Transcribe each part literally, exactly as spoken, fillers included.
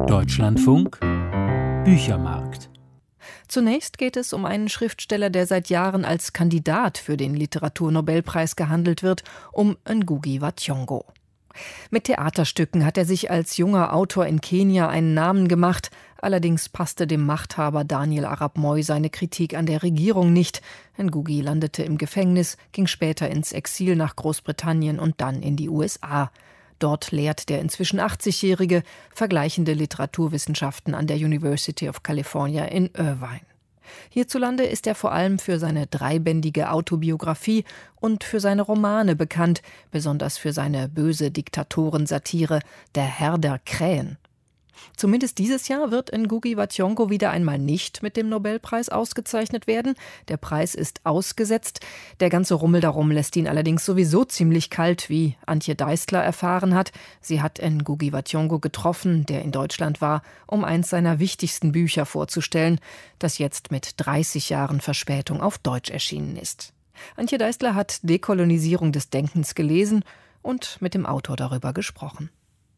Deutschlandfunk Büchermarkt. Zunächst geht es um einen Schriftsteller, der seit Jahren als Kandidat für den Literaturnobelpreis gehandelt wird, um Ngugi wa Thiong'o. Mit Theaterstücken hat er sich als junger Autor in Kenia einen Namen gemacht. Allerdings passte dem Machthaber Daniel Arap Moi seine Kritik an der Regierung nicht. Ngugi landete im Gefängnis, ging später ins Exil nach Großbritannien und dann in die U S A. Dort lehrt der inzwischen achtzigjährige vergleichende Literaturwissenschaften an der University of California in Irvine. Hierzulande ist er vor allem für seine dreibändige Autobiografie und für seine Romane bekannt, besonders für seine böse Diktatorensatire Der Herr der Krähen. Zumindest dieses Jahr wird Ngugi wa Thiong'o wieder einmal nicht mit dem Nobelpreis ausgezeichnet werden. Der Preis ist ausgesetzt. Der ganze Rummel darum lässt ihn allerdings sowieso ziemlich kalt, wie Antje Deistler erfahren hat. Sie hat Ngugi wa Thiong'o getroffen, der in Deutschland war, um eins seiner wichtigsten Bücher vorzustellen, das jetzt mit dreißig Jahren Verspätung auf Deutsch erschienen ist. Antje Deistler hat Dekolonisierung des Denkens gelesen und mit dem Autor darüber gesprochen.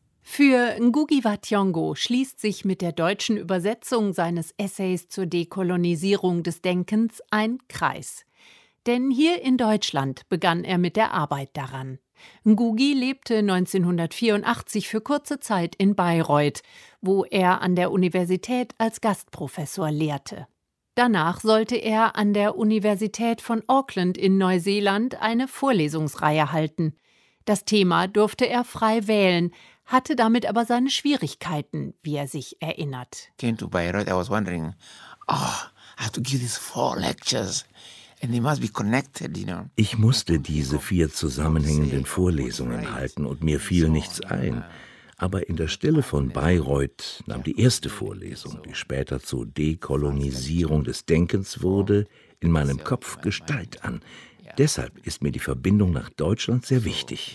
Für Ngugi wa Thiong'o schließt sich mit der deutschen Übersetzung seines Essays zur Dekolonisierung des Denkens ein Kreis. Denn hier in Deutschland begann er mit der Arbeit daran. Ngugi lebte neunzehnhundertvierundachtzig für kurze Zeit in Bayreuth, wo er an der Universität als Gastprofessor lehrte. Danach sollte er an der Universität von Auckland in Neuseeland eine Vorlesungsreihe halten. Das Thema durfte er frei wählen, hatte damit aber seine Schwierigkeiten, wie er sich erinnert. Came to Bayreuth, I was wondering, oh, I have to give these four lectures. And they must be connected, you know. Ich musste diese vier zusammenhängenden Vorlesungen halten und mir fiel nichts ein. Aber in der Stille von Bayreuth nahm die erste Vorlesung, die später zur Dekolonisierung des Denkens wurde, in meinem Kopf Gestalt an. Deshalb ist mir die Verbindung nach Deutschland sehr wichtig.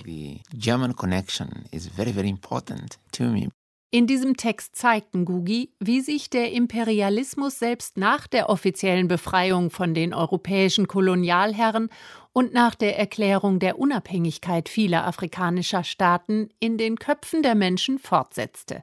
In diesem Text zeigt Ngugi, wie sich der Imperialismus selbst nach der offiziellen Befreiung von den europäischen Kolonialherren und nach der Erklärung der Unabhängigkeit vieler afrikanischer Staaten in den Köpfen der Menschen fortsetzte.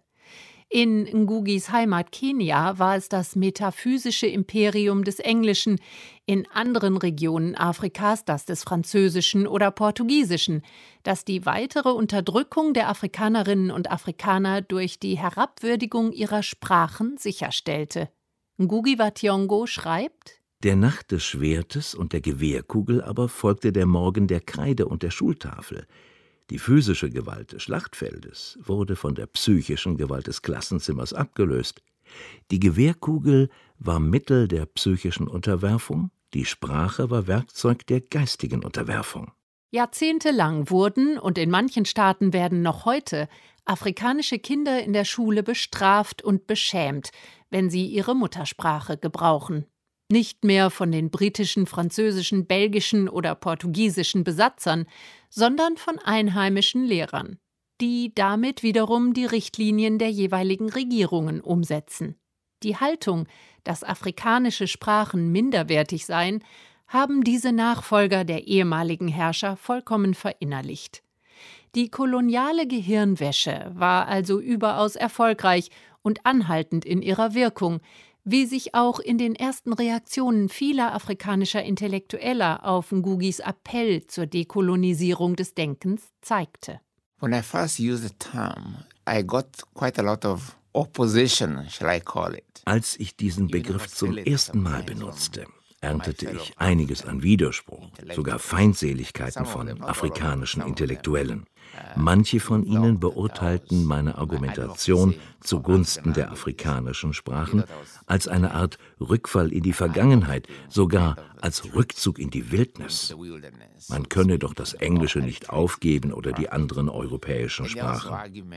In Ngugis Heimat Kenia war es das metaphysische Imperium des Englischen, in anderen Regionen Afrikas das des Französischen oder Portugiesischen, das die weitere Unterdrückung der Afrikanerinnen und Afrikaner durch die Herabwürdigung ihrer Sprachen sicherstellte. Ngugi wa Thiong'o schreibt: Der Nacht des Schwertes und der Gewehrkugel aber folgte der Morgen der Kreide und der Schultafel. Die physische Gewalt des Schlachtfeldes wurde von der psychischen Gewalt des Klassenzimmers abgelöst. Die Gewehrkugel war Mittel der psychischen Unterwerfung, die Sprache war Werkzeug der geistigen Unterwerfung. Jahrzehntelang wurden, und in manchen Staaten werden noch heute, afrikanische Kinder in der Schule bestraft und beschämt, wenn sie ihre Muttersprache gebrauchen. Nicht mehr von den britischen, französischen, belgischen oder portugiesischen Besatzern, sondern von einheimischen Lehrern, die damit wiederum die Richtlinien der jeweiligen Regierungen umsetzen. Die Haltung, dass afrikanische Sprachen minderwertig seien, haben diese Nachfolger der ehemaligen Herrscher vollkommen verinnerlicht. Die koloniale Gehirnwäsche war also überaus erfolgreich und anhaltend in ihrer Wirkung, wie sich auch in den ersten Reaktionen vieler afrikanischer Intellektueller auf Ngugis Appell zur Dekolonisierung des Denkens zeigte. When I first used the term, I got quite a lot of opposition, shall I call it. Als ich diesen Begriff zum ersten Mal benutzte, erntete ich einiges an Widerspruch, sogar Feindseligkeiten von afrikanischen Intellektuellen. Manche von ihnen beurteilten meine Argumentation zugunsten der afrikanischen Sprachen als eine Art Rückfall in die Vergangenheit, sogar als Rückzug in die Wildnis. Man könne doch das Englische nicht aufgeben oder die anderen europäischen Sprachen.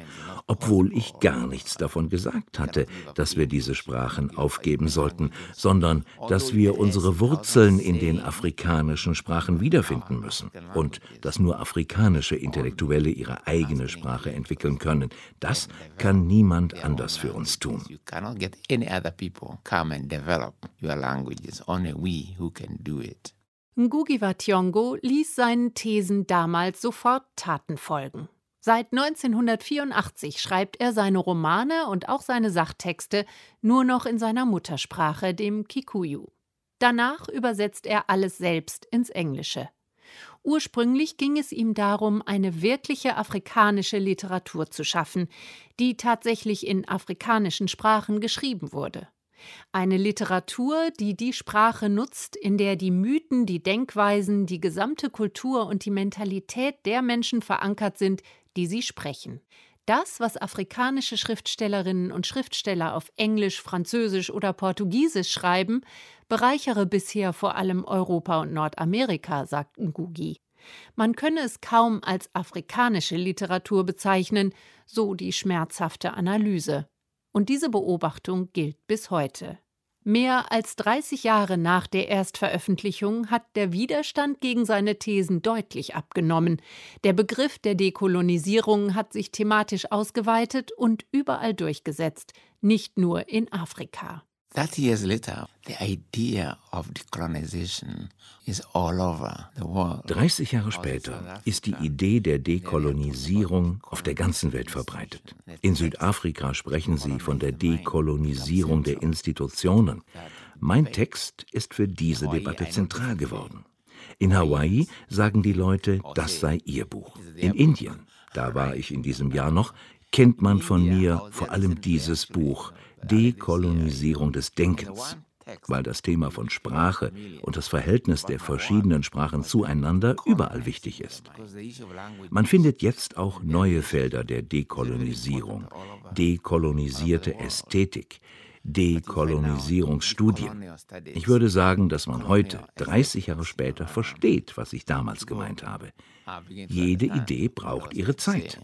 Obwohl ich gar nichts davon gesagt hatte, dass wir diese Sprachen aufgeben sollten, sondern dass wir unsere Wurzeln in den afrikanischen Sprachen wiederfinden müssen und dass nur afrikanische Intellektuelle ihre eigene Sprache entwickeln können. Das kann niemand anders für uns tun. Ngugi wa Thiong'o ließ seinen Thesen damals sofort Taten folgen. Seit neunzehnhundertvierundachtzig schreibt er seine Romane und auch seine Sachtexte nur noch in seiner Muttersprache, dem Kikuyu. Danach übersetzt er alles selbst ins Englische. Ursprünglich ging es ihm darum, eine wirkliche afrikanische Literatur zu schaffen, die tatsächlich in afrikanischen Sprachen geschrieben wurde. Eine Literatur, die die Sprache nutzt, in der die Mythen, die Denkweisen, die gesamte Kultur und die Mentalität der Menschen verankert sind, die sie sprechen. Das, was afrikanische Schriftstellerinnen und Schriftsteller auf Englisch, Französisch oder Portugiesisch schreiben, bereichere bisher vor allem Europa und Nordamerika, sagt Ngugi. Man könne es kaum als afrikanische Literatur bezeichnen, so die schmerzhafte Analyse. Und diese Beobachtung gilt bis heute. Mehr als dreißig Jahre nach der Erstveröffentlichung hat der Widerstand gegen seine Thesen deutlich abgenommen. Der Begriff der Dekolonisierung hat sich thematisch ausgeweitet und überall durchgesetzt, nicht nur in Afrika. thirty years later, the idea of decolonization is all over the world. dreißig Jahre später ist die Idee der Dekolonisierung auf der ganzen Welt verbreitet. In Südafrika sprechen sie von der Dekolonisierung der Institutionen. Mein Text ist für diese Debatte zentral geworden. In Hawaii sagen die Leute, das sei ihr Buch. In Indien, da war ich in diesem Jahr noch, kennt man von mir vor allem dieses Buch, Dekolonisierung des Denkens, weil das Thema von Sprache und das Verhältnis der verschiedenen Sprachen zueinander überall wichtig ist. Man findet jetzt auch neue Felder der Dekolonisierung, dekolonisierte Ästhetik, Dekolonisierungsstudien. Ich würde sagen, dass man heute, dreißig Jahre später, versteht, was ich damals gemeint habe. Jede Idee braucht ihre Zeit.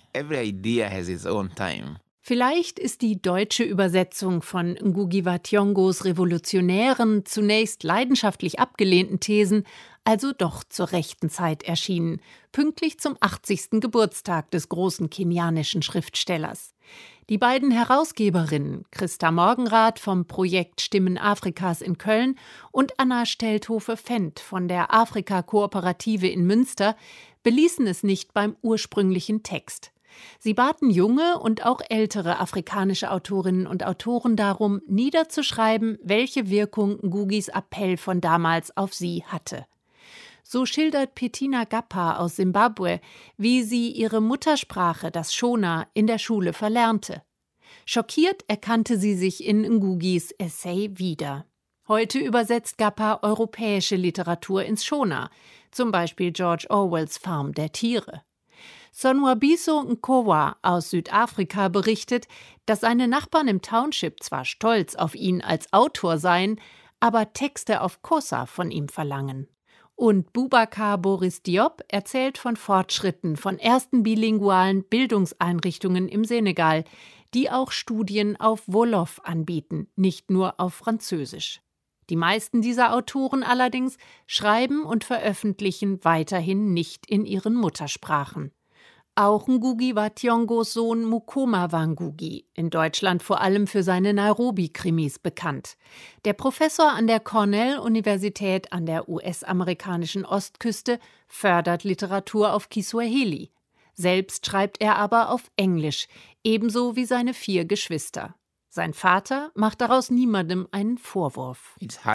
Vielleicht ist die deutsche Übersetzung von Ngugi wa Thiongo's revolutionären, zunächst leidenschaftlich abgelehnten Thesen also doch zur rechten Zeit erschienen, pünktlich zum achtzigsten Geburtstag des großen kenianischen Schriftstellers. Die beiden Herausgeberinnen, Christa Morgenrath vom Projekt Stimmen Afrikas in Köln und Anna Stelthofe-Fendt von der Afrika-Kooperative in Münster, beließen es nicht beim ursprünglichen Text. Sie baten junge und auch ältere afrikanische Autorinnen und Autoren darum, niederzuschreiben, welche Wirkung Ngugis Appell von damals auf sie hatte. So schildert Petina Gappa aus Simbabwe, wie sie ihre Muttersprache, das Shona, in der Schule verlernte. Schockiert erkannte sie sich in Ngugis Essay wieder. Heute übersetzt Gappa europäische Literatur ins Shona, zum Beispiel George Orwells Farm der Tiere. Sonwabiso Nkowa aus Südafrika berichtet, dass seine Nachbarn im Township zwar stolz auf ihn als Autor seien, aber Texte auf Xhosa von ihm verlangen. Und Boubacar Boris Diop erzählt von Fortschritten von ersten bilingualen Bildungseinrichtungen im Senegal, die auch Studien auf Wolof anbieten, nicht nur auf Französisch. Die meisten dieser Autoren allerdings schreiben und veröffentlichen weiterhin nicht in ihren Muttersprachen. Auch Ngugi wa Thiongos Sohn Mukoma wa Ngugi, in Deutschland vor allem für seine Nairobi-Krimis bekannt. Der Professor an der Cornell-Universität an der U S-amerikanischen Ostküste fördert Literatur auf Kiswahili. Selbst schreibt er aber auf Englisch, ebenso wie seine vier Geschwister. Sein Vater macht daraus niemandem einen Vorwurf.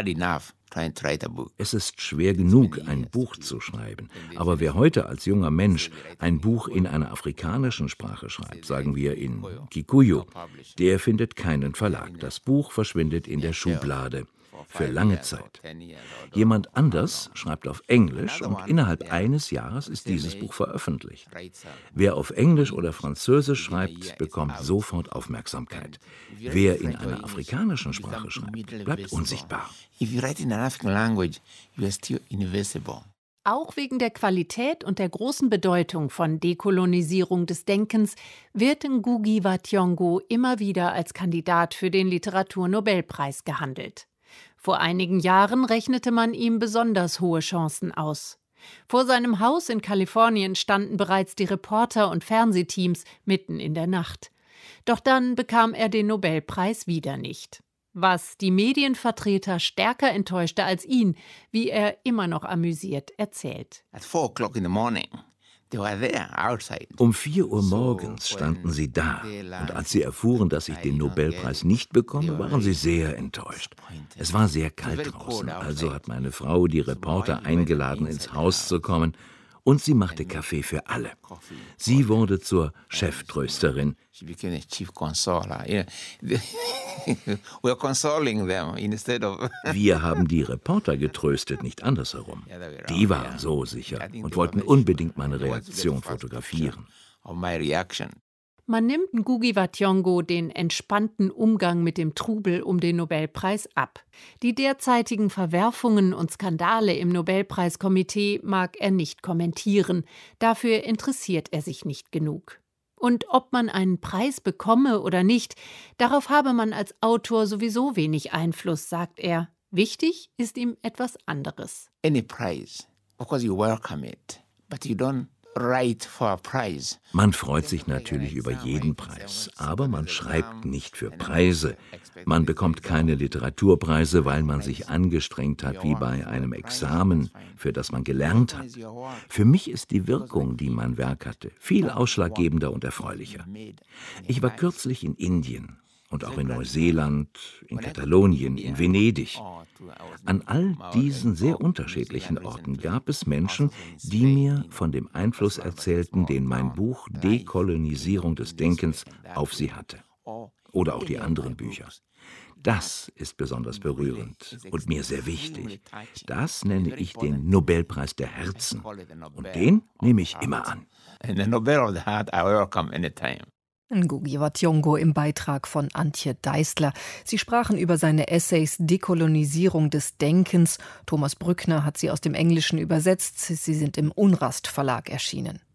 Es ist schwer genug, ein Buch zu schreiben. Aber wer heute als junger Mensch ein Buch in einer afrikanischen Sprache schreibt, sagen wir in Kikuyu, der findet keinen Verlag. Das Buch verschwindet in der Schublade. Für lange Zeit. Jemand anders schreibt auf Englisch und innerhalb eines Jahres ist dieses Buch veröffentlicht. Wer auf Englisch oder Französisch schreibt, bekommt sofort Aufmerksamkeit. Wer in einer afrikanischen Sprache schreibt, bleibt unsichtbar. Auch wegen der Qualität und der großen Bedeutung von Dekolonisierung des Denkens wird Ngugi wa Thiong'o immer wieder als Kandidat für den Literaturnobelpreis gehandelt. Vor einigen Jahren rechnete man ihm besonders hohe Chancen aus. Vor seinem Haus in Kalifornien standen bereits die Reporter und Fernsehteams mitten in der Nacht. Doch dann bekam er den Nobelpreis wieder nicht. Was die Medienvertreter stärker enttäuschte als ihn, wie er immer noch amüsiert erzählt. At four o'clock in the morning, Um vier Uhr morgens standen sie da, und als sie erfuhren, dass ich den Nobelpreis nicht bekomme, waren sie sehr enttäuscht. Es war sehr kalt draußen, also hat meine Frau die Reporter eingeladen, ins Haus zu kommen, und sie machte Kaffee für alle. Sie wurde zur Cheftrösterin. Wir haben die Reporter getröstet, nicht andersherum. Die waren so sicher und wollten unbedingt meine Reaktion fotografieren. Man nimmt Ngugi wa Thiong'o den entspannten Umgang mit dem Trubel um den Nobelpreis ab. Die derzeitigen Verwerfungen und Skandale im Nobelpreiskomitee mag er nicht kommentieren. Dafür interessiert er sich nicht genug. Und ob man einen Preis bekomme oder nicht, darauf habe man als Autor sowieso wenig Einfluss, sagt er. Wichtig ist ihm etwas anderes. Any prize, of course you welcome it, but you don't. Man freut sich natürlich über jeden Preis, aber man schreibt nicht für Preise. Man bekommt keine Literaturpreise, weil man sich angestrengt hat wie bei einem Examen, für das man gelernt hat. Für mich ist die Wirkung, die mein Werk hatte, viel ausschlaggebender und erfreulicher. Ich war kürzlich in Indien und auch in Neuseeland, in Katalonien, in Venedig. An all diesen sehr unterschiedlichen Orten gab es Menschen, die mir von dem Einfluss erzählten, den mein Buch Dekolonisierung des Denkens auf sie hatte. Oder auch die anderen Bücher. Das ist besonders berührend und mir sehr wichtig. Das nenne ich den Nobelpreis der Herzen. Und den nehme ich immer an. Ngugi wa Thiong'o im Beitrag von Antje Deistler. Sie sprachen über seine Essays Dekolonisierung des Denkens. Thomas Brückner hat sie aus dem Englischen übersetzt. Sie sind im Unrast Verlag erschienen.